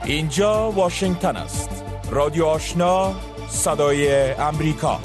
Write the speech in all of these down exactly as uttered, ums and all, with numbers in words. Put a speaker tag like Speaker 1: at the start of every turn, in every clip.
Speaker 1: اینجا واشنگتن است. رادیو آشنا، صدای امریکا.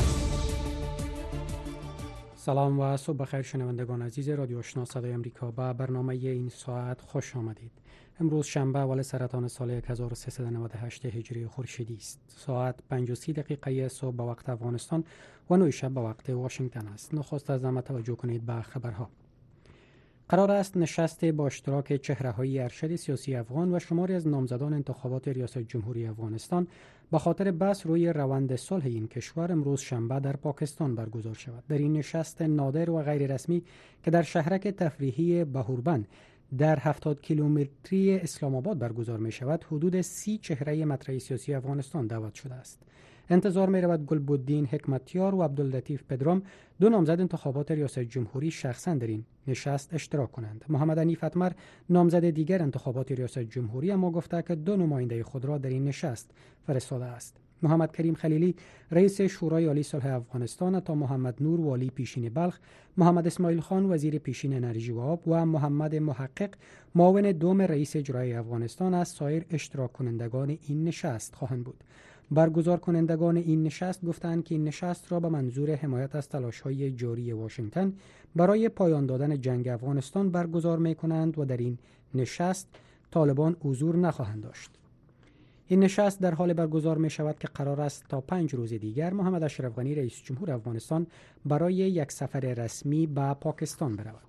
Speaker 2: سلام و صبح بخیر شنوندگان عزیز رادیو آشنا صدای امریکا. با برنامه این ساعت خوش آمدید. امروز شنبه اول سرطان سال هزار و سیصد و نود و هشت هجری خورشیدی است. ساعت پنج و سی دقیقه صبح به وقت افغانستان و نه شب به وقت واشنگتن است. نخست از همه توجه کنید به خبرها. قرار است نشست با اشتراک چهره‌های ارشد سیاسی افغان و شماری از نامزدان انتخابات ریاست جمهوری افغانستان به خاطر بحث روی روند صلح این کشور امروز شنبه در پاکستان برگزار شود. در این نشست نادر و غیر رسمی که در شهرک تفریحی بهوربند در هفتاد کیلومتری اسلام آباد برگزار می شود، حدود سی چهره مطرح سیاسی افغانستان دعوت شده است. انتظار می رود گلبدین حکمتیار و عبداللطیف پدرام، دو نامزد انتخابات ریاست جمهوری، شخصا در این نشست اشتراک کنند. محمد حنیف اتمر، نامزد دیگر انتخابات ریاست جمهوری، اما گفته که دو نماینده خود را در این نشست فرستاده است. محمد کریم خلیلی، رئیس شورای عالی صلح افغانستان، عطا محمد نور، والی پیشین بلخ، محمد اسماعیل خان، وزیر پیشین انرژی و آب، و محمد محقق، معاون دوم رئیس اجرایی افغانستان، از سایر اشتراک کنندگان این نشست خواهند بود. برگزار کنندگان این نشست گفتند که این نشست را به منظور حمایت از تلاش‌های جاری واشنگتن برای پایان دادن جنگ افغانستان برگزار می‌کنند و در این نشست طالبان حضور نخواهند داشت. این نشست در حال برگزار می شود که قرار است تا پنج روز دیگر محمد اشرف غنی رئیس جمهور افغانستان برای یک سفر رسمی به پاکستان برود.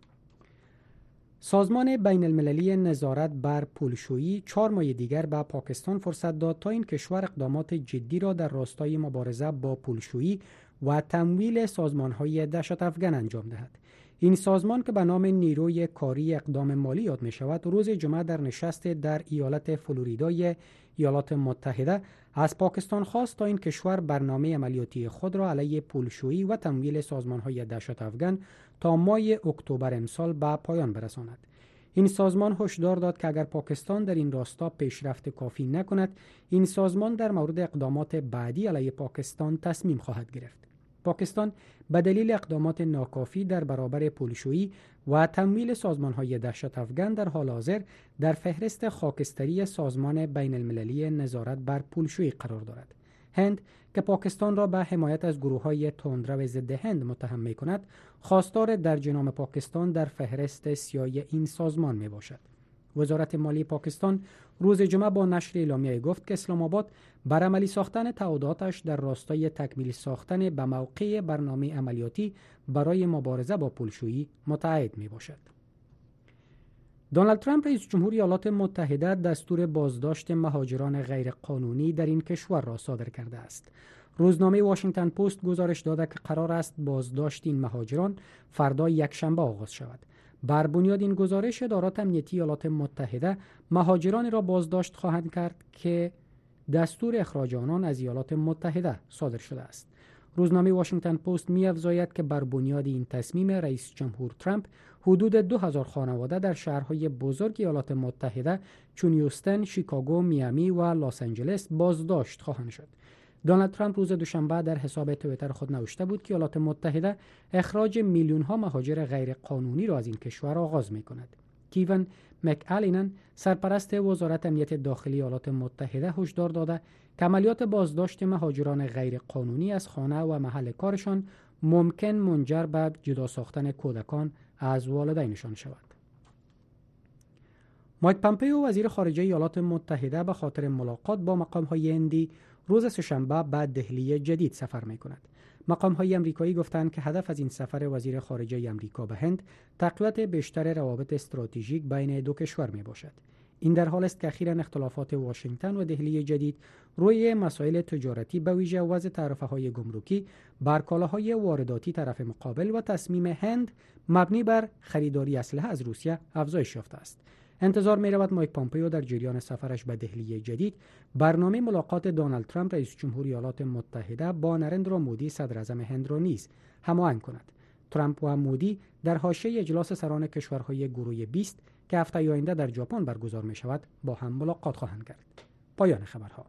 Speaker 2: سازمان بین المللی نظارت بر پولشویی چهار ماه دیگر به پاکستان فرصت داد تا این کشور اقدامات جدی را در راستای مبارزه با پولشویی و تمویل سازمان‌های دهشت افکن انجام دهد. این سازمان که به نام نیروی کاری اقدام مالی یاد می شود، روز جمعه در نشست در ایالت فلوریدای ایالات متحده از پاکستان خواست تا این کشور برنامه عملیاتی خود را علیه پولشویی و تمویل سازمان‌های دهشت افکن تا ماه اکتبر امسال به پایان برساند. این سازمان هشدار داد که اگر پاکستان در این راستا پیشرفت کافی نکند، این سازمان در مورد اقدامات بعدی علیه پاکستان تصمیم خواهد گرفت. پاکستان به دلیل اقدامات ناکافی در برابر پولشویی و تمویل سازمان‌های دهشت افکن در حال حاضر در فهرست خاکستری سازمان بین المللی نظارت بر پولشویی قرار دارد. هند که پاکستان را به حمایت از گروه‌های تندرو ضد هند متهم می‌کند، خواستار درج نام پاکستان در فهرست سیاه این سازمان میباشد. وزارت مالی پاکستان روز جمعه با نشر اعلامیه گفت که اسلام آباد بر عملی ساختن تعهداتش در راستای تکمیل ساختن به موقع برنامه عملیاتی برای مبارزه با پولشویی متعهد میباشد. دونالد ترامپ رئیس جمهوری ایالات متحده دستور بازداشت مهاجران غیرقانونی در این کشور را صادر کرده است. روزنامه واشنگتن پست گزارش داده که قرار است بازداشت این مهاجران فردا یکشنبه آغاز شود. بر بنیاد این گزارش، ادارات امنیتی ایالات متحده مهاجرانی را بازداشت خواهند کرد که دستور اخراج آنان از ایالات متحده صادر شده است. روزنامه واشنگتن پست می‌افزاید که بر بنیاد این تصمیم رئیس جمهور ترامپ حدود دو هزار خانواده در شهرهای بزرگ ایالات متحده چون هیوستن، شیکاگو، میامی و لس آنجلس بازداشت خواهند شد. دونالد ترامپ روز دوشنبه در حساب توییتر خود نوشته بود که ایالات متحده اخراج میلیون ها مهاجر غیر قانونی را از این کشور آغاز می کند. کیون مکالینن، سرپرست وزارت امنیت داخلی ایالات متحده، هشدار داده که عملیات بازداشت مهاجران غیر قانونی از خانه و محل کارشان ممکن منجر به جدا ساختن کودکان از والدینشان شود. مایک پامپئو، وزیر خارجه ایالات متحده، به خاطر ملاقات با مقام‌های هندی روز سه‌شنبه به دهلی جدید سفر می‌کند. مقام‌های آمریکایی گفتند که هدف از این سفر وزیر خارجه آمریکا به هند تقویت بیشتر روابط استراتژیک بین دو کشور میباشد. این در حال است که اخیراً اختلافات واشنگتن و دهلی جدید روی مسائل تجارتی به ویژه وضع تعرفه‌های گمرکی بر کالاهای وارداتی طرف مقابل و تصمیم هند مبنی بر خریداری اسلحه از روسیه افزایش یافته است. انتظار می رود مایک پامپئو در جریان سفرش به دهلی جدید برنامه ملاقات دونالد ترامپ رئیس جمهوری ایالات متحده با نرندرا مودی صدر اعظم هند را نیز هماهنگ کند. ترامپ و مودی در حاشیه اجلاس سران کشورهای گروه بیست که هفته آینده در ژاپن برگزار می شود با هم ملاقات خواهند کرد. پایان خبرها.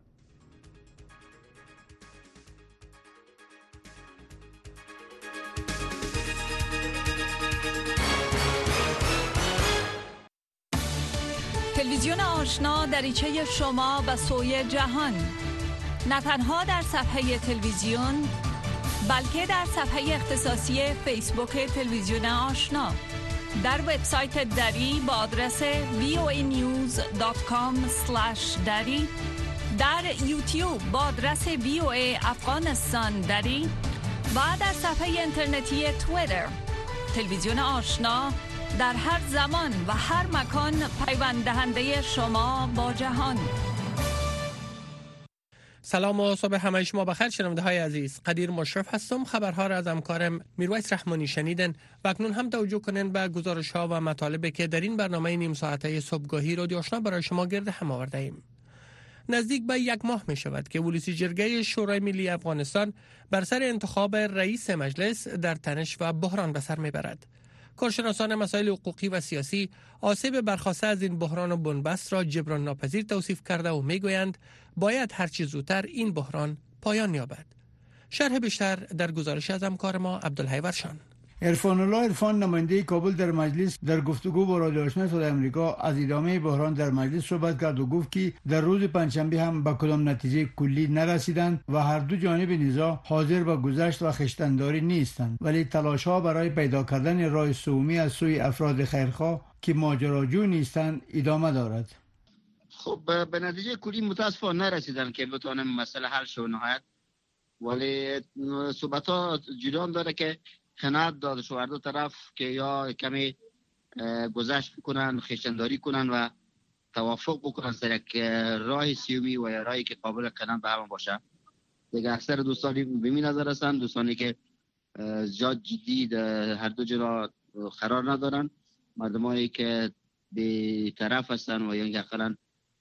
Speaker 3: تلویزیون آشنا دریچه شما به سوی جهان، نه تنها در صفحه تلویزیون بلکه در صفحه اختصاصی فیسبوک تلویزیون آشنا، در وبسایت دری با آدرس وی او ای نیوز دات کام اسلش دری، در یوتیوب با آدرس وی او ای افغانستان دری و در صفحه اینترنتی توییتر. تلویزیون آشنا در هر زمان و هر مکان پیوند دهنده شما با جهان.
Speaker 4: سلام و صبح همه شما بخیر شنونده های عزیز. قدیر مشرف هستم. خبرها را از همکارم میرویس رحمانی شنیدن و اکنون هم توجه کنین به گزارش ها و مطالبی که در این برنامه نیم ساعته صبحگاهی رادیو آشنا برای شما گرد هم آورده ایم. نزدیک به یک ماه می شود که ولسی جرگه شورای ملی افغانستان بر سر انتخاب رئیس مجلس در تنش و بحران به سر می برد. کارشناسان مسائل حقوقی و سیاسی آسیب برخاسته از این بحران و بنبست را جبران ناپذیر توصیف کرده و می گویند باید هرچی زودتر این بحران پایان یابد. شرح بیشتر در گزارش از همکار ما عبدالحی ورشان.
Speaker 5: عرفان الله عرفان نماینده کابل در مجلس در گفتگو با رادیو آشنا صدای آمریکا از ادامه بحران در مجلس صحبت کرد و گفت که در روز پنجشنبه هم به کدام نتیجه کلی نرسیدند و هر دو جانب نزاع حاضر به گذشت و خویشتن‌داری نیستند، ولی تلاش‌ها برای پیدا کردن راه سومی از سوی افراد خیرخواه که ماجراجو نیستند ادامه دارد.
Speaker 6: خب به نتیجه کلی متاسفانه نرسیدن که بتونه مسئله حل شود نهایت، ولی صحبت‌ها جریان داره که قناعت داده شو هر دو طرف که یا کمی گذشت بکنن، خویشتن‌داری کنن و توافق بکنن سر یک راه سیومی و یا راهی که قابل قناعت به همه باشه. دیگه اکثر دوستانی به می نظر هستند، دوستانی که زیاد جدی هر دو جرا قرار ندارن، مردمایی که به طرف هستن و یا اینکه اقلا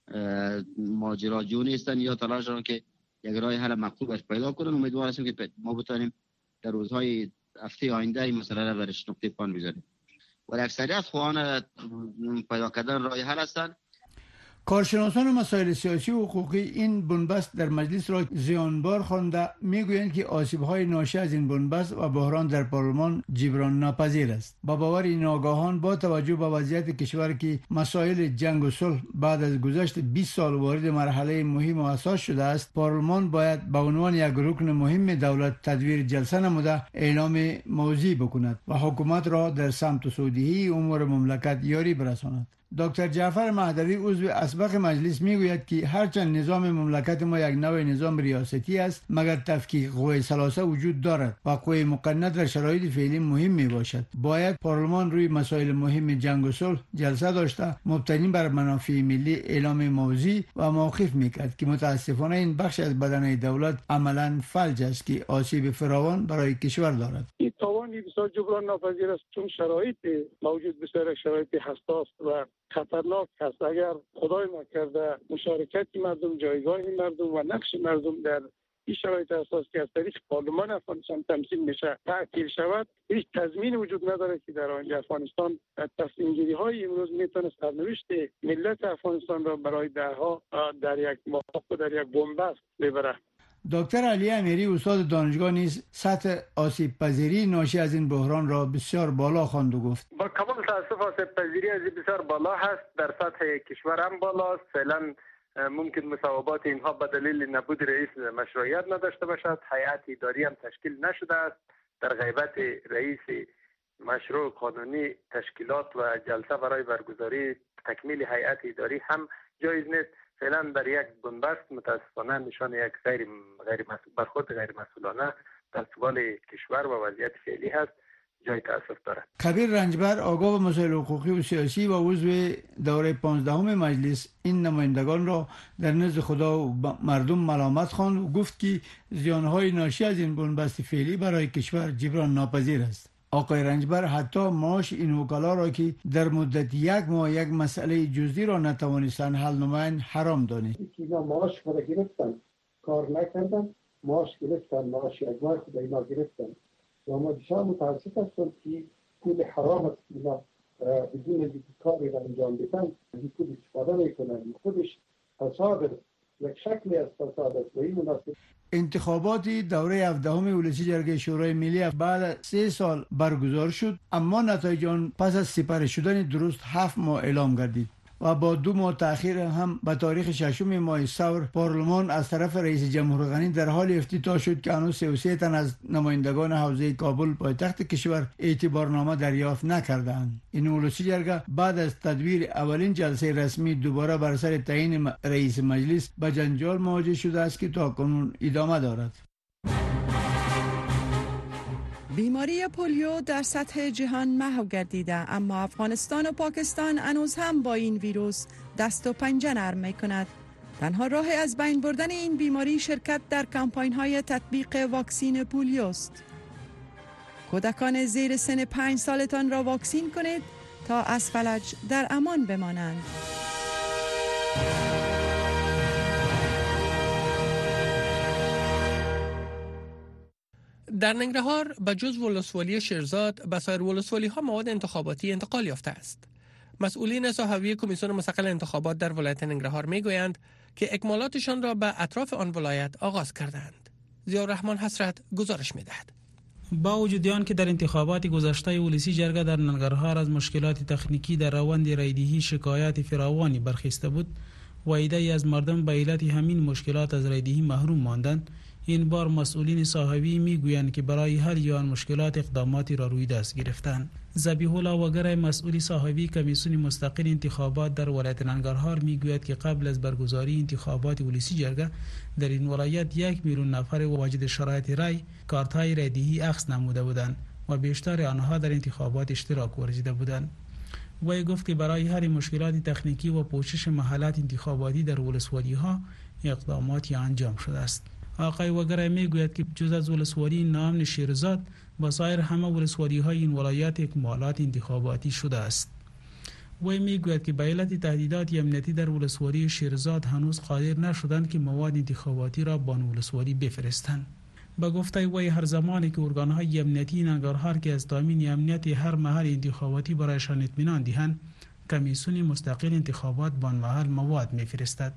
Speaker 6: ماجراجو نیستن یا تلاش دارن که یک راه حل مقبول باش پیدا کنن. امیدوار هستیم که ما بتونیم در روزهای هفته آینده این مسئله را برش نقطه پایان بذاریم. ولی اکثریت خواهان پیدا کردن راه حل هستند.
Speaker 5: کارشناسان مسائل سیاسی و حقوقی این بنبست در مجلس را زیانبار خوانده میگویند که آسیب‌های ناشی از این بنبست و بحران در پارلمان جبران ناپذیر است. با باور این آگاهان با توجه به وضعیت کشور که مسائل جنگ و صلح بعد از گذشت بیست سال وارد مرحله مهم و حساس شده است، پارلمان باید به عنوان یک رکن مهم دولت تدویر جلسه نموده اعلام موضوع بکند و حکومت را در سمت سودی امور مملکت یاری برساند. دکتر جعفر مهدوی عضو اسبق مجلس میگوید که هرچند نظام مملکت ما یک نوع نظام ریاستی است، مگر تفکیک قوه ثلاثه وجود دارد و قوه مقننه در شرایط فعلی مهم می باشد. باید پارلمان روی مسائل مهم جنگ و صلح جلسه داشته مبتنی بر منافع ملی اعلام موضوع و موقف میکرد که متاسفانه این بخش از بدنه دولت عملا فلج است که آسیب فراوان برای کشور دارد.
Speaker 7: این توانی بسیار جبران ناپذیر است، چون شرایط موجود بسیار شرایط حساس و خطرناک است. اگر خدای نکرده مشارکت مردم، جایگاه مردم و نقش مردم در این شرایط اساسی که از طریق پارلمان افغانستان تمثیل میشه تعطیل شود، هیچ تضمین وجود نداره که در آینده افغانستان تصمیم گیری های امروز میتونه سرنوشت ملت افغانستان را برای دهها در یک ماه و در یک بنبست ببره.
Speaker 5: دکتر علی امیری استاد دانشگاه نیز سطح آسیب پذیری ناشی از این بحران را بسیار بالا خواند و گفت
Speaker 8: با کمال تاسف آسیب پذیری از بسیار بالا هست، در سطح کشور هم بالاست. فعلا ممکن مصوبات اینها به دلیل نبود رئیس مشروعیت نداشته باشد. هیئت اداری هم تشکیل نشده است. در غیبت رئیس مشروع قانونی تشکیلات و جلسه برای برگزاری تکمیل هیئت اداری هم جایز نیست. فعلا در یک بنبست متاسفانه نشان یک غیر غیر مسئول برخورد غیر مسئولانه در قبال کشور و وضعیت فعلی هست، جای تاسف دارد.
Speaker 5: کبیر رنجبر آگاه به مسائل حقوقی و سیاسی و عضو دوره پانزدهم مجلس این نمایندگان را در نزد خدا و مردم ملامت خواند و گفت که زیانهای ناشی از این بنبست فعلی برای کشور جبران ناپذیر است. آقای رنجبر حتی معاش این وکلا را که در مدت یک ماه یک مسئله جزئی را نتوانستند حل نمایند حرام دانست.
Speaker 9: اینا معاش خود گرفتن، کار نکردن، معاش گرفتن، معاش یک ماه خود اینا گرفتن. و ما بسیار متاسف هستم که پول حرام است، اینا بدون اینکه کاری را انجام بدن از پول استفاده میکنن. خودش فساد یک شکلی از فساد است و این مناسب.
Speaker 5: انتخابات دوره هفدهم ولسی جرگه شورای ملی بعد از سه سال برگزار شد، اما نتایج آن پس از سپری شدن درست هفت ماه اعلام گردید. و با دو ماه تأخیر هم به تاریخ ششم ماه سور پارلمان از طرف رئیس جمهور غنی در حال افتتاح شد که هنوز سی و سه تن از نمایندگان حوزه کابل پایتخت کشور اعتبارنامه دریافت نکردند. این ولسی جرگه بعد از تدبیر اولین جلسه رسمی دوباره بر سر تعیین رئیس مجلس به جنجال مواجه شده است که تاکنون ادامه دارد.
Speaker 10: بیماری پولیو در سطح جهان محو گردیده، اما افغانستان و پاکستان هنوز هم با این ویروس دست و پنجه نرم می کند. تنها راه از بین بردن این بیماری شرکت در کمپاین های تطبیق واکسین پولیو است. کودکان زیر سن پنج سالتان را واکسین کنید تا از فلج در امان بمانند.
Speaker 4: در ننگرهار به جز ولسوالی شیرزاد به سایر ولسوالی ها مواد انتخاباتی انتقال یافته است. مسئولین صحوی کمیسیون مستقل انتخابات در ولایت ننگرهار می گویند که اکمالاتشان را به اطراف آن ولایت آغاز کردند. ضیاءالرحمن حسرت گزارش می دهد.
Speaker 11: با وجود آن که در انتخابات گذشته ولسی جرگه در ننگرهار از مشکلات تکنیکی در روند رایدهی شکایات فراوانی برخاسته بود و عده‌ای از مردم به علت همین مشکلات از رایدهی محروم ماندند، این بار مسئولین صاحبی میگویند که برای حل آن مشکلات اقداماتی را روی دست گرفتند. ذبیح الله وگرای مسئول صاحبی کمیسیون مستقل انتخابات در ولایت ننگرهار میگوید که قبل از برگزاری انتخابات ولسی جرگه در این ولایت یک میلیون نفر واجد شرایط رای کارت‌های رایدهی اخذ نموده بودند و بیشتر آنها در انتخابات اشتراک ورزیده بودند. وی گفت که برای حل مشکلات تکنیکی و پوشش محلات انتخاباتی در ولسوالی‌ها اقداماتی انجام شده است. آقای وگرای میگوید که جز از ولسوالی نام شیرزاد با سایر همه ولسوالی های این ولایت اکمالات انتخاباتی شده است. وی میگوید که به علت تهدیدات امنیتی در ولسوالی شیرزاد هنوز قادر نشدند که مواد انتخاباتی را به ولسوالی بفرستند. با گفته وی هر زمانی که ارگان‌های امنیتی ننگرهار که از تامین امنیت هر محل انتخاباتی برایشان اطمینان دهند، کمیسیون مستقل انتخابات به آن محل مواد میفرستد.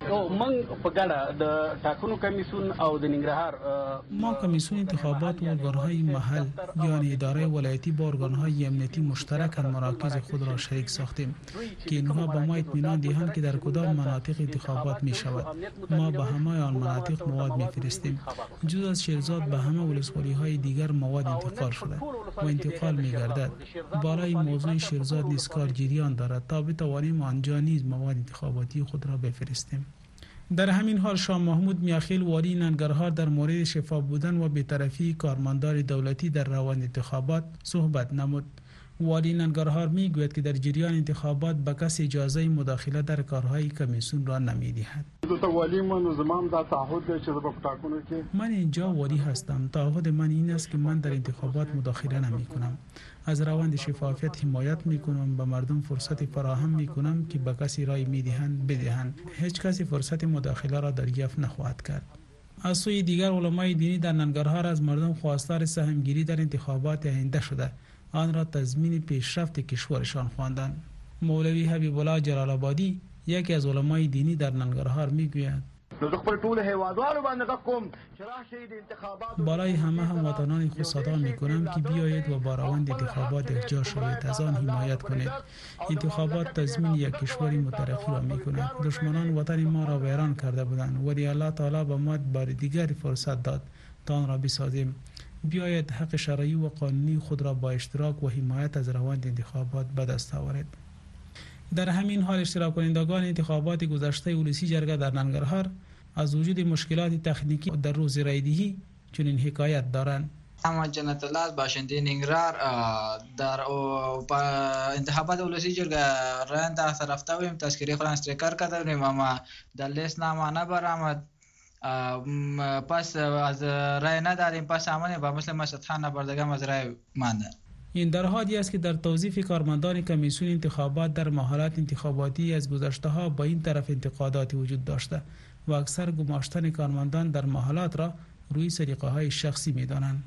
Speaker 11: ما کمیسیون انتخابات و ارگان‌های محل یعنی اداره ولایتی با ارگان‌های امنیتی مشترک مراکز خود را شریک ساختیم که اینها به ما اطمینان دهند که در کدام مناطق انتخابات می شود. ما به همه آن مناطق مواد می‌فرستیم. جز از شیرزاد به همه ولسوالی‌های دیگر مواد انتقال شده و انتقال می‌گردد. برای موضوع شیرزاد نیز کار جریان دارد تا بتوانیم آنجا نیز مواد انتخاباتی خود را بفرستیم. در همین حال شاه محمود میاخیل والی ننگرهار در مورد شفاف بودن و بی‌طرفی کارمندان دولتی در روند انتخابات صحبت نمود. والی ننگرهار میگوید که در جریان انتخابات به کسی اجازه مداخله در کارهای کمیسیون را نمیدهد. من اینجا والی هستم. تعهد من این است که من در انتخابات مداخله نمی کنم. از روند شفافیت حمایت می کنم. به مردم فرصت فراهم می کنم که به کسی رای می دهند بدهند. هیچ کسی فرصت مداخله را دریافت نخواهد کرد. از سوی دیگر علمای دینی در ننگرهار از مردم خواستار سهمگیری در انتخابات آینده شده آن را تضمین پیشرفت کشورشان خواندند. مولوی حبیب الله جلال آبادی یکی از علمای دینی در ننگرهار میگوید برای همه هموطنان خود صدا میکنم که بیایید و با روند انتخابات احجاج شوید، از آن حمایت کنید. انتخابات تضمین یک کشوری مترقی را میکند. دشمنان وطن ما را ویران کرده بودند ولی الله تعالی به ما بار دیگری فرصت داد تا آن را بسازیم. بیاید حق شرعی و قانونی خود را با اشتراک و حمایت از روند انتخابات به دست آورید. در همین حال اشتراک کنندگان انتخابات گذشته ولسی جرگه در ننگرهار از وجود مشکلات تکنیکی در روز رایدهی چنین حکایت دارند.
Speaker 12: محمد جنت الله باشنده ننگرهار در انتخابات ولسی جرگه رای دست رفته بودیم، تذکره خود استکار کرده بودیم اما در لیست نام نبرآمد. پس از رای ندادیم، پس آمدیم و مثل مسعود خان نبردگان از رای مانده.
Speaker 11: این در حالی است که در توظیف کارمندان کمیسیون انتخابات در مرحلات انتخاباتی از گذشته ها با این طرف انتقاداتی وجود داشته و اکثر گماشتن کارمندان در مرحلات را روی سلیقه های شخصی می دانند.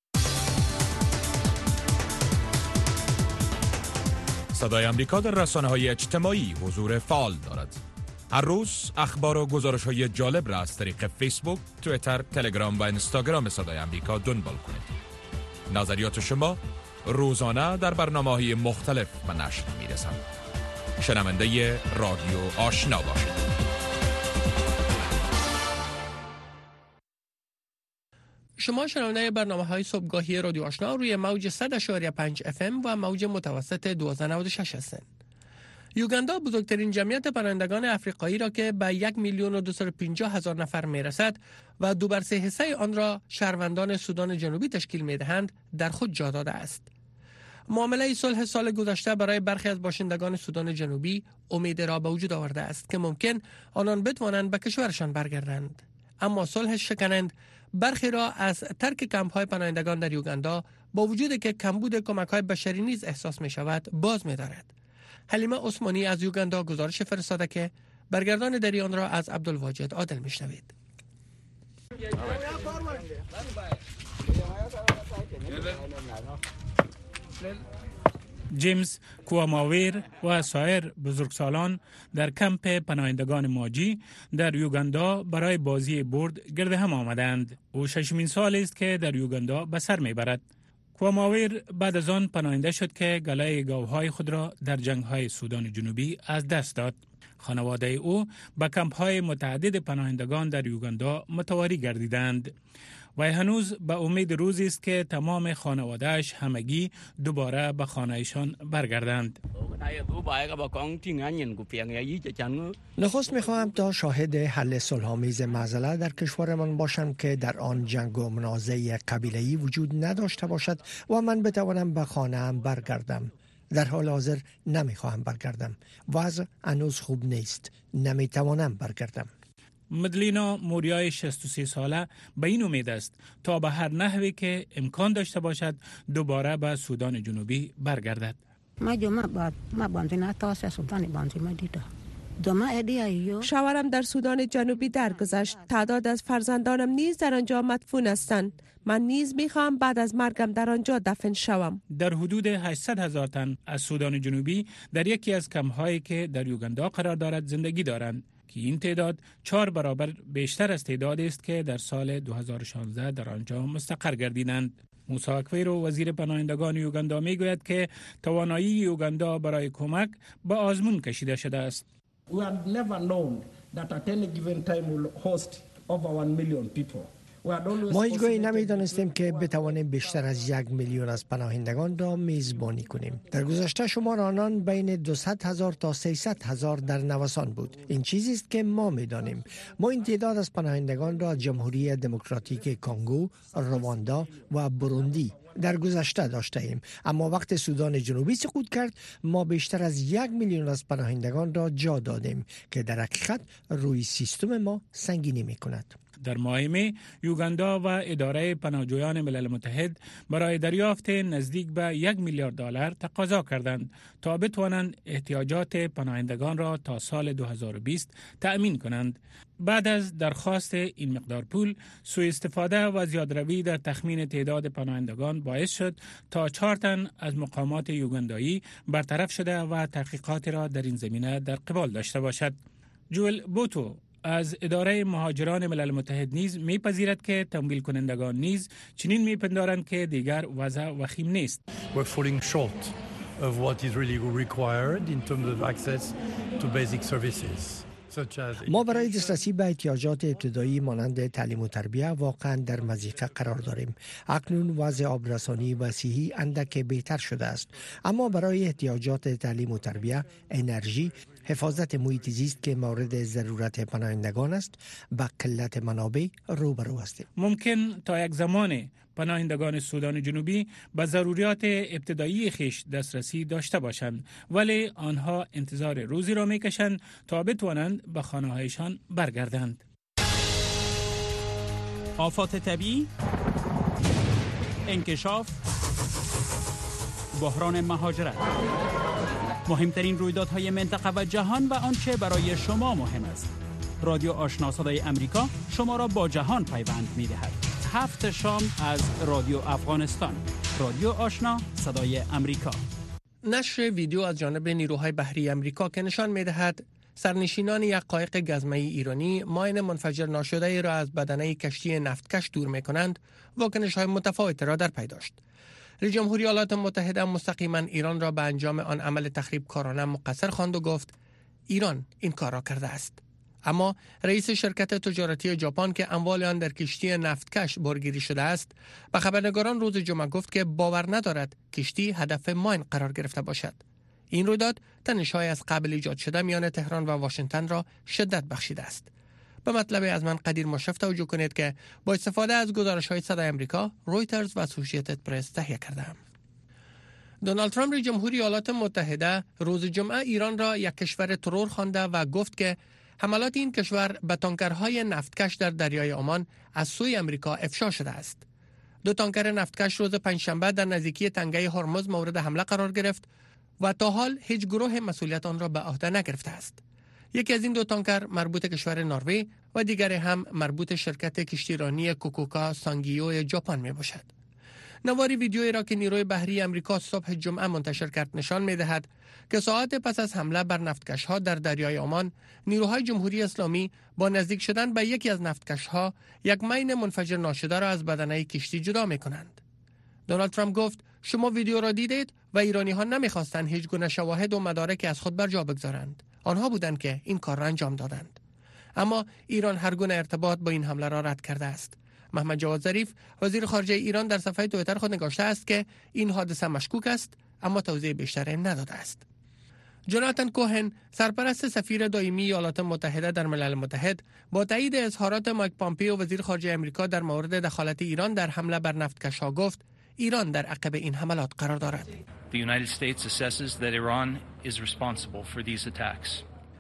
Speaker 1: صدای امریکا در رسانه‌های اجتماعی حضور فعال دارد. هر روز اخبار و گزارش‌های جالب را از طریق فیسبوک، توییتر، تلگرام و اینستاگرام صدای امریکا دنبال کنید. نظریات شما روزانه در برنامه‌های مختلف به نشر می‌رسند. شنونده رادیو آشنا باشید.
Speaker 4: شما شنونده برنامه‌های صبحگاهی رادیو آشنا روی موج صد و پنج اف ام و موج متوسط دویست و نود و شش هستند. یوگاندا بزرگترین جمعیت پناهندگان افریقایی را که به یک میلیون و دویست و پنجاه هزار نفر میرسد و دو بر سه حصه آن را شهروندان سودان جنوبی تشکیل میدهند در خود جا داده است. معامله صلح سال گذشته برای برخی از باشندگان سودان جنوبی امید را به وجود آورده است که ممکن آنان بتوانند به کشورشان برگردند. اما صلح شکنند برخی را از ترک کمپ‌های پناهندگان در یوگاندا با وجودی که کمبود کمک‌های بشری نیز احساس می‌شود باز می‌دارد. حلیمه عثمانی از یوگاندا گزارش فرستاده که برگردان دری آن را از عبدالواجد عادل می‌شنوید.
Speaker 11: جیمز کواماویر و سایر بزرگسالان در کمپ پناهندگان ماجی در یوگاندا برای بازی برد گرد هم آمدند. او ششمین سال است که در یوگاندا به سر میبرد. کواماویر بعد از آن پناهنده شد که گلای گاوهای خود را در جنگ‌های سودان جنوبی از دست داد. خانواده او به کمپ‌های متعدد پناهندگان در یوگاندا متواری گردیدند و هنوز به امید روزی است که تمام خانواده‌اش همگی دوباره به خانه‌شان برگردند.
Speaker 13: نخست می‌خواهم تا شاهد حل صلح‌آمیز معضله در کشورمان باشم که در آن جنگ و منازعه قبیله‌ای وجود نداشته باشد و من بتوانم به خانه‌ام برگردم. در حال حاضر نمی‌خواهم برگردم. وضع هنوز خوب نیست. نمی‌توانم برگردم.
Speaker 11: مدلینا موریای شصت و سه ساله به این امید است تا به هر نحوی که امکان داشته باشد دوباره به سودان جنوبی برگردد.
Speaker 14: شوهرم در سودان جنوبی درگذشت. تعداد از فرزندانم نیز در آنجا مدفون هستند. من نیز میخوام بعد از مرگم در آنجا دفن شوم.
Speaker 11: در حدود هشتصد هزار تن از سودان جنوبی در یکی از کمپ‌هایی که در یوگاندا قرار دارد زندگی دارند که این تعداد چهار برابر بیشتر از تعدادی است که در سال دو هزار و شانزده در آنجا مستقر گردیدند. موسی اکویرو وزیر پناهندگان یوگاندا میگوید که توانایی یوگاندا برای کمک به آزمون کشیده شده است.
Speaker 15: We had never known that at any given time we'll host over one million people.
Speaker 13: ما هیچگاهی نمی‌دانستیم که بتوانیم بیشتر از یک میلیون از پناهندگان را میزبانی کنیم. در گذشته شمار آنان بین دویست هزار تا سیصد هزار در نوسان بود. این چیزی است که ما می‌دانیم. ما این تعداد از پناهندگان را جمهوری دموکراتیک کنگو، رواندا و بروندی در گذشته داشته ایم، اما وقت سودان جنوبی سقوط کرد ما بیشتر از یک میلیون از پناهندگان را جا دادیم که در حقیقت روی سیستم ما سنگینی می‌کند.
Speaker 11: در ماه می یوگاندا و اداره پناهجویان ملل متحد برای دریافت نزدیک به یک میلیارد دلار تقاضا کردند تا بتوانند احتیاجات پناهندگان را تا سال دو هزار و بیست تأمین کنند. بعد از درخواست این مقدار پول، سوء استفاده و زیادروی در تخمین تعداد پناهندگان باعث شد تا چهار تن از مقامات یوگاندایی برطرف شده و تحقیقات را در این زمینه در قبال داشته باشد. جول بوتو از اداره مهاجران ملل متحد نیز میپذیرد که تمویل کنندگان نیز چنین میپندارند که دیگر وضع وخیم نیست.
Speaker 16: We're falling short of what is really required in terms of access to basic services.
Speaker 13: ما برای دسترسی به احتیاجات ابتدایی مانند تعلیم و تربیت واقعا در مضیقه قرار داریم. اکنون وضع آبرسانی و صحی اندک بهتر شده است، اما برای احتیاجات تعلیم و تربیت، انرژی، حفاظت محیط زیست که مورد ضرورت پناهندگان است، با قلت منابع روبرو هستیم.
Speaker 11: ممکن تا یک زمان پناهندگان سودان جنوبی به ضروریات ابتدایی خیش دسترسی داشته باشند، ولی آنها انتظار روزی را میکشند تا بتوانند به خانه‌هایشان برگردند.
Speaker 17: آفات طبیعی، انکشاف، بحران مهاجرت، مهمترین رویدادهای منطقه و جهان و آنچه برای شما مهم است. رادیو آشنا صدای امریکا شما را با جهان پیوند می‌دهد. هفت شام از رادیو افغانستان. رادیو آشنا صدای امریکا.
Speaker 4: نشر ویدیو از جانب نیروهای بحری امریکا که نشان می‌دهد سرنشینان یک قایق گزمه‌ای ایرانی ماین منفجر ناشده را از بدنه کشتی نفتکش دور می‌کنند، واکنش‌های متفاوت را در پی داشت. رئیس جمهوری ایالات متحده مستقیما ایران را به انجام آن عمل تخریبکارانه مقصر خواند و گفت ایران این کار را کرده است. اما رئیس شرکت تجارتی ژاپن که اموال آن در کشتی نفتکش بارگیری شده است، به خبرنگاران روز جمعه گفت که باور ندارد کشتی هدف ماین قرار گرفته باشد. این رویداد تنش‌های از قبل ایجاد شده میان تهران و واشنگتن را شدت بخشیده است. به مطلب از من قدیر مشرف توجه کنید که با استفاده از گزارش‌های صدای آمریکا، رویترز و اسوسییتد پرس تهیه کرده‌ام. دونالد ترامپ رئیس جمهوری ایالات متحده روز جمعه ایران را یک کشور ترور خوانده و گفت که حملات این کشور به تانکرهای نفتکش در دریای عمان از سوی آمریکا افشا شده است. دو تانکر نفتکش روز پنجشنبه در نزدیکی تنگه هرمز مورد حمله قرار گرفت و تا حال هیچ گروه مسئولیت آن را به عهده نگرفته است. یکی از این دو تانکر مربوط کشور نروژ و دیگری هم مربوط شرکت کشتیرانی کوکوکا سانگیو ژاپن می باشد. نواری ویدیویی را که نیروی بحری آمریکا صبح جمعه منتشر کرد نشان می دهد که ساعت پس از حمله بر نفتکش‌ها در دریای عمان، نیروهای جمهوری اسلامی با نزدیک شدن به یکی از نفتکش‌ها یک مین منفجر ناشده را از بدنه کشتی جدا می کنند. دونالد ترامپ گفت شما ویدیو را دیدید و ایرانی ها نمی خواستند هیچ گونه شواهد و مدارکی از خود بر جا بگذارند. آنها بودند که این کار را انجام دادند. اما ایران هر گونه ارتباط با این حمله را رد کرده است. محمد جواد ظریف وزیر خارجه ایران در صفحه توییتر خود نگاشته است که این حادثه مشکوک است اما توضیح بیشتری نداده است. جوناتان کوهن سرپرست سفیر دائمی ایالات متحده در ملل متحد با تایید اظهارات مایک پامپئو وزیر خارجه آمریکا در مورد دخالت ایران در حمله بر نفتکش‌ها گفت ایران در عقب این حملات قرار دارد.
Speaker 18: The United States assesses that Iran is responsible for these attacks.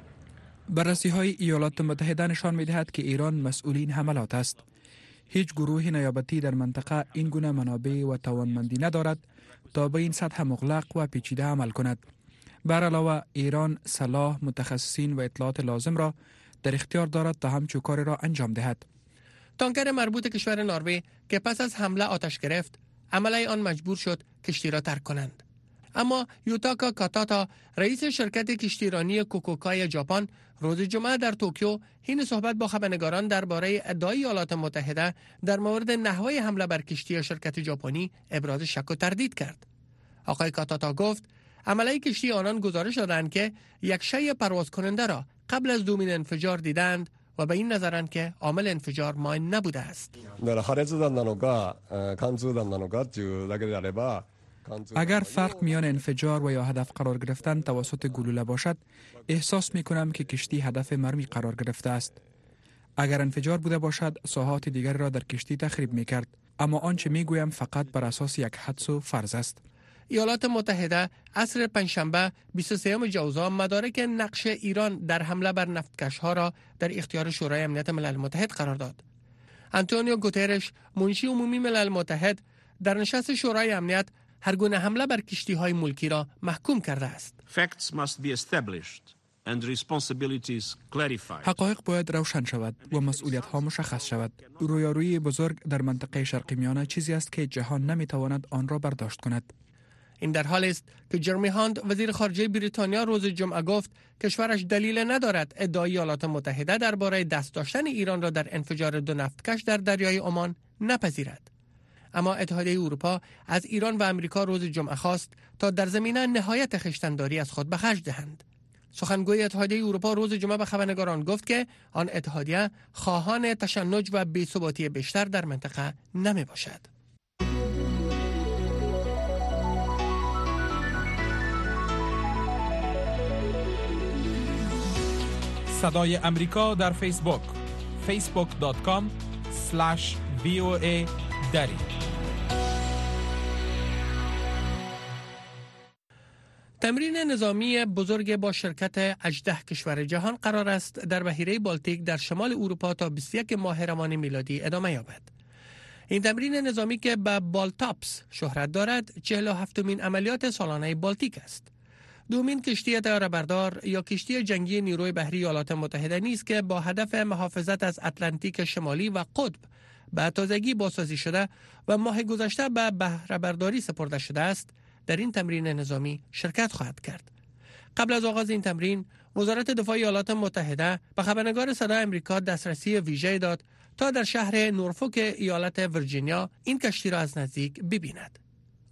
Speaker 19: بررسی‌های ایالات متحده نشان می‌دهد که ایران مسئول این حملات است. هیچ گروه نیابتی در منطقه این گونه منابع و توانمندی ندارد تا به این سطح مغلق و پیچیده عمل کند. بر علاوه ایران سلاح، متخصصین و اطلاعات لازم را در اختیار دارد تا همچون کار را انجام دهد.
Speaker 4: تانکر مربوط کشور نروژ که پس از حمله آتش گرفت، عمله آن مجبور شد کشتی را ترک کنند. اما یوتاکا کاتاتا رئیس شرکت کشتیرانی کوکوکای ژاپن روز جمعه در توکیو حین صحبت با خبرنگاران درباره ادعای ایالات متحده در مورد نحوه حمله بر کشتی شرکت ژاپنی ابراز شک و تردید کرد. آقای کاتاتا گفت عمله کشتی آنان گزارش دادند که یک شی پرواز کننده را قبل از دومین انفجار دیدند و به این نظرند که عامل انفجار ماین نبوده است.
Speaker 19: اگر فرق میان انفجار و یا هدف قرار گرفتن توسط گلوله باشد، احساس می کنم که کشتی هدف مرمی قرار گرفته است. اگر انفجار بوده باشد، ساحات دیگر را در کشتی تخریب می کرد. اما آنچه می گویم فقط بر اساس یک حدس و فرض است.
Speaker 4: ایالات متحده عصر پنجشنبه بیست و سوم ژوئن مدارک نقش ایران در حمله بر نفتکش‌ها را در اختیار شورای امنیت ملل متحد قرار داد. آنتونیو گوترش، منشی عمومی ملل متحد، در نشست شورای امنیت هر گونه حمله بر کشتی‌های ملکی را محکوم کرده است.
Speaker 20: Facts must be established and responsibilities clarified.
Speaker 19: حقایق باید روشن شود و مسئولیت‌ها مشخص شود. رویارویی بزرگ در منطقه شرقی میانه چیزی است که جهان نمی‌تواند آن را برداشت کند.
Speaker 4: این در حالی است که جرمی هاند وزیر خارجه بریتانیا روز جمعه گفت کشورش دلیل ندارد ادعای ایالات متحده درباره دست داشتن ایران را در انفجار دو نفتکش در دریای عمان نپذیرد. اما اتحادیه اروپا از ایران و آمریکا روز جمعه خواست تا در زمینه نهایت خویشتن‌داری از خود به خرج دهند. سخنگوی اتحادیه اروپا روز جمعه به خبرنگاران گفت که آن اتحادیه خواهان تشنج و بی‌ثباتی بیشتر در منطقه نمی باشد.
Speaker 1: صدای امریکا در فیسبوک فیسبوک دات کام اسلش وی او ای دری.
Speaker 4: تمرین نظامی بزرگ با شرکت هجده کشور جهان قرار است در بحیره بالتیک در شمال اروپا تا بیست و یک ماه روان میلادی ادامه یابد. این تمرین نظامی که به بالتاپس شهرت دارد چهل و هفتمین عملیات سالانه بالتیک است. دومین کشتی طیاره‌بردار یا کشتی جنگی نیروی بحری ایالات متحده نیست که با هدف محافظت از اتلانتیک شمالی و قطب به تازگی بازسازی شده و ماه گذشته به بهره‌برداری سپرده شده است، در این تمرین نظامی شرکت خواهد کرد. قبل از آغاز این تمرین، وزارت دفاع ایالات متحده به خبرنگار صدای آمریکا دسترسی ویژه داد تا در شهر نورفوک ایالت ویرجینیا این کشتی را از نزدیک ببیند.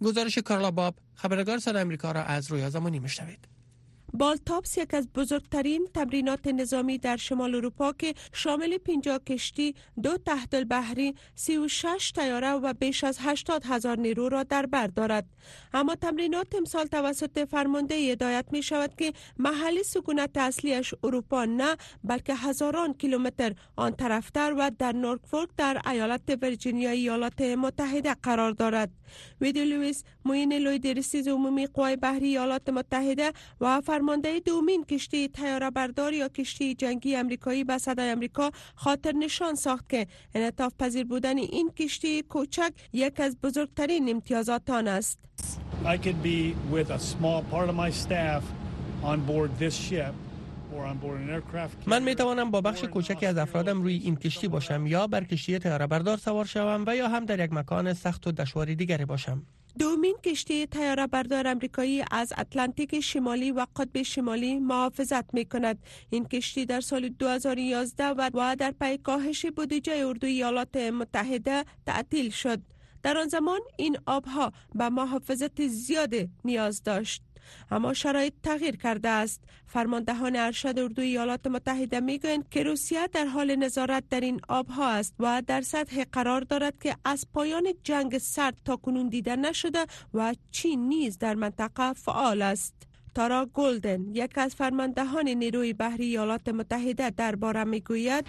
Speaker 4: گزارش کارلا باب، خبرنگار صدای آمریکا را از رویا زمانی میشنوید.
Speaker 14: بالتاپس یک از بزرگترین تمرینات نظامی در شمال اروپا که شامل پنجاه کشتی، دو تحت البحری، سی و شش طیاره و بیش از هشتاد هزار نیرو را در بر دارد. اما تمرینات امسال توسط فرمانده هدایت می شود که محل سکونت اصلیش اروپا نه، بلکه هزاران کیلومتر آن طرفتر و در نورفولک در ایالت ویرجینیا ایالات متحده قرار دارد. ویدی لوئیس، معین لویدرسیز عمومی قوای بحری ایالات متحده و فرمانده دومین کشتی طیاره بردار یا کشتی جنگی امریکایی به صدای آمریکا خاطر نشان ساخت که انعطاف پذیر بودن این کشتی کوچک یک از بزرگترین امتیازات آن است.
Speaker 21: I could be with a small part of my staff on board this ship.
Speaker 4: من می توانم با بخش کوچکی از افرادم روی این کشتی باشم یا بر کشتی طیاره بردار سوار شوم و یا هم در یک مکان سخت و دشواری دیگری باشم.
Speaker 14: دومین کشتی طیاره بردار امریکایی از اتلانتیک شمالی و قطب شمالی محافظت می کند. این کشتی در سال دو هزار و یازده و در پی کاهش بودجه اردوی ایالات متحده تعطیل شد. در آن زمان این آبها به محافظت زیاد نیاز داشت. اما شرایط تغییر کرده است. فرماندهان ارشد اردوی ایالات متحده میگویند که روسیه در حال نظارت در این آبها است و در سطح قرار دارد که از پایان جنگ سرد تا کنون دیده نشده و چین نیز در منطقه فعال است. تارا گلدن، یک از فرماندهان نیروی بحری ایالات متحده درباره میگوید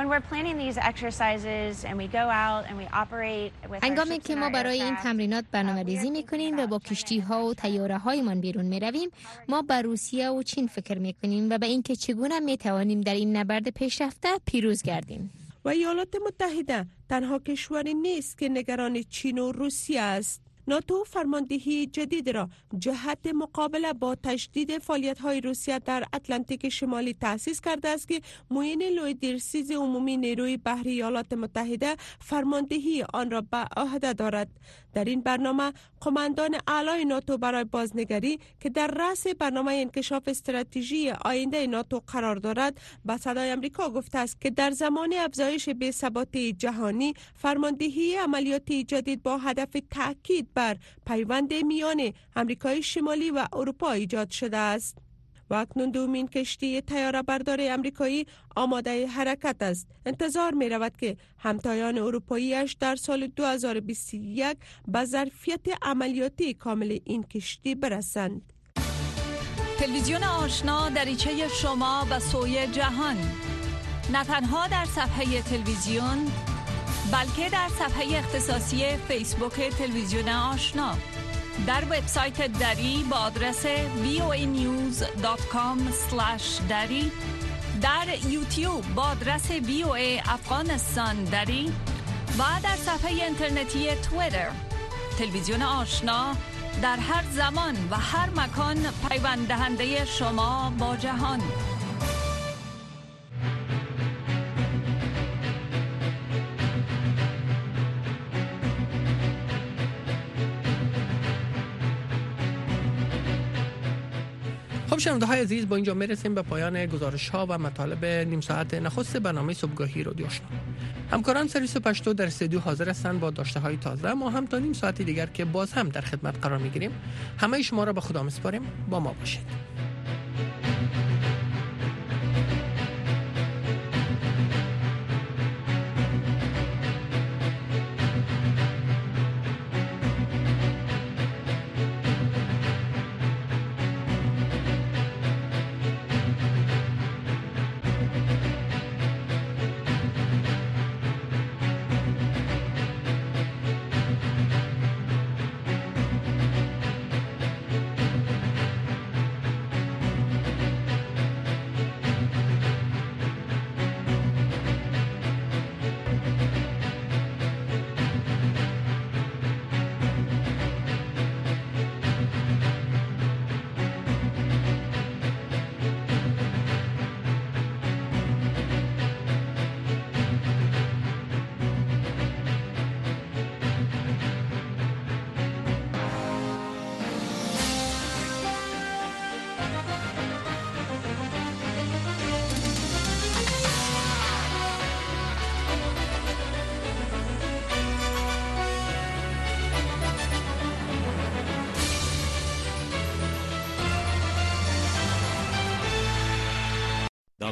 Speaker 22: هنگامی که ما برای این تمرینات برنامه‌ریزی میکنیم و با کشتی ها و طیاره هایمان بیرون میرویم، ما به روسیه و چین فکر میکنیم و به اینکه چگونه میتوانیم در این نبرد پیشرفته پیروز گردیم.
Speaker 14: و ایالات متحده تنها کشوری نیست که نگران چین و روسیه است. ناتو فرماندهی جدید را جهت مقابله با تشدید فعالیت‌های روسیه در اتلانتیک شمالی تأسیس کرده است که معین لویدرسیز عمومی نیروی بحری ایالات متحده فرماندهی آن را به عهده دارد. در این برنامه قماندان اعلای ناتو برای بازنگری که در رأس برنامه انکشاف استراتژی آینده ناتو قرار دارد به صدای آمریکا گفته است که در زمان افزایش بی‌ثباتی جهانی فرماندهی عملیاتی جدید با هدف تاکید بر پیوند میان آمریکای شمالی و اروپا ایجاد شده است. و اکنون دومین کشتی طیاره بردار امریکایی آماده حرکت است. انتظار می رود که همتایان اروپاییش در سال دو هزار و بیست و یک به ظرفیت عملیاتی کامل این کشتی برسند.
Speaker 3: تلویزیون آشنا دریچه شما و سوی جهان، نه تنها در صفحه تلویزیون بلکه در صفحه اختصاصی فیسبوک تلویزیون آشنا، در وبسایت دری با آدرس وی او ای نیوز دات کام اسلش دری، در یوتیوب با آدرس وی او ای افغانستان دری و در صفحه اینترنتی توییتر. تلویزیون آشنا در هر زمان و هر مکان پیوند دهنده شما با جهان.
Speaker 4: خب شنونده‌های عزیز، با اینجا میرسیم به پایان گزارش‌ها و مطالب نیم ساعت نخست برنامه صبحگاهی رادیو آشنا. همکاران سرویس پشتو در استودیو حاضر هستند با داشته‌های تازه. ما هم تا نیم ساعتی دیگر که باز هم در خدمت قرار می‌گیریم. همه شما را به خدا می‌سپاریم. با ما باشید.